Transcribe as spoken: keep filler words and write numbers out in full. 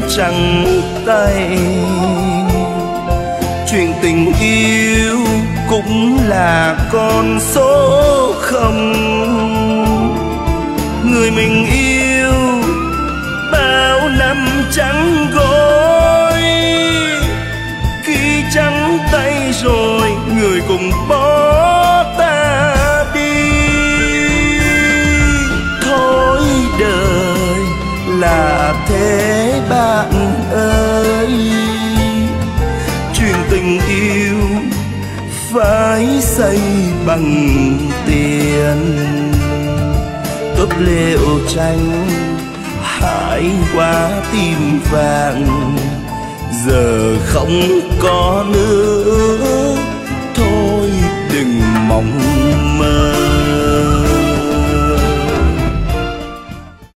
trắng tay. Chuyện tình yêu cũng là con số không. Người mình yêu bao năm trắng gối, khi trắng tay rồi người cùng bỏ ta đi. Thôi đời là thế bạn ơi, chuyện tình yêu phải xây bằng tiền. Cốc liễu tranh hái qua tim vàng, giờ không có nữa thôi đừng mong mơ.